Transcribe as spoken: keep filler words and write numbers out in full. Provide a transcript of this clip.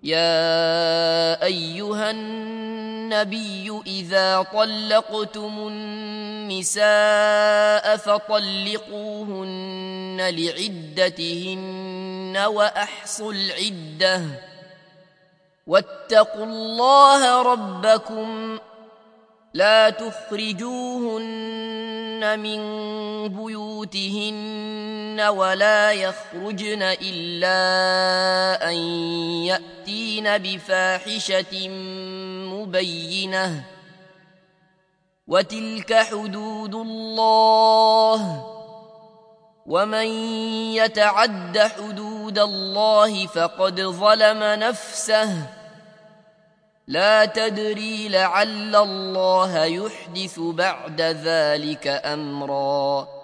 يا أيها النبي إذا طلقتم النساء فطلقوهن لعدتهن وأحصوا العدة واتقوا الله ربكم لا تخرجوهن من بيوتهن ولا يخرجن إلا أن يأتين بفاحشة مبينة وتلك حدود الله ومن يتعد حدود الله فقد ظلم نفسه لا تدري لعل الله يحدث بعد ذلك أمرا